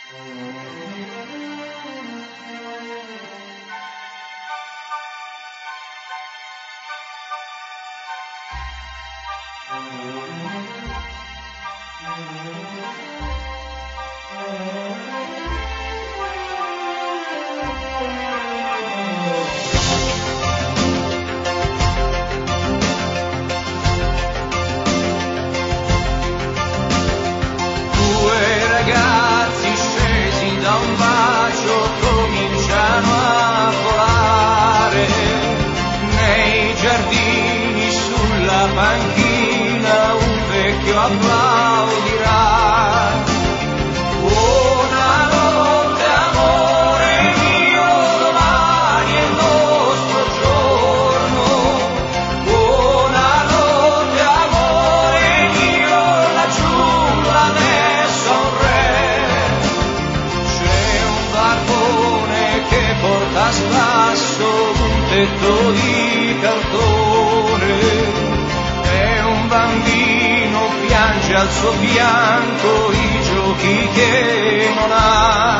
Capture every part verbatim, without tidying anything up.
Panchina un vecchio applaudirà. Buonanotte amore mio, domani è il nostro giorno. Buonanotte amore mio, laggiù l'ha messa un re. C'è un barbone che porta a spasso un tetto di cartone. Un bambino piange al suo fianco i giochi che non ha.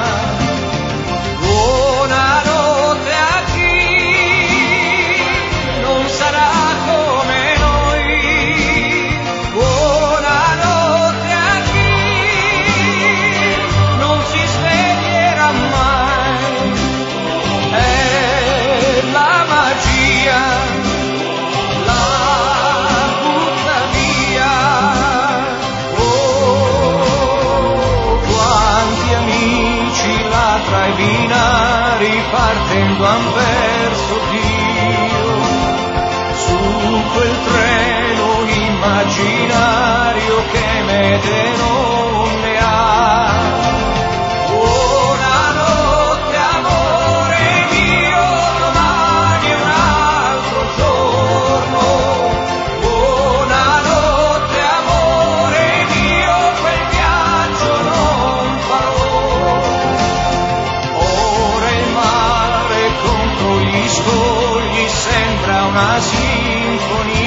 Buonanotte a chi non sarà come noi. Buonanotte a chi non si sveglierà mai. È la magia. Tra i binari partendo han perso Dio su quel treno immaginario che mete non ne ha. Buonanotte amore mio, domani è un altro giorno. Buonanotte amore mio, quel viaggio non farò. Gli scogli sembra una sinfonia.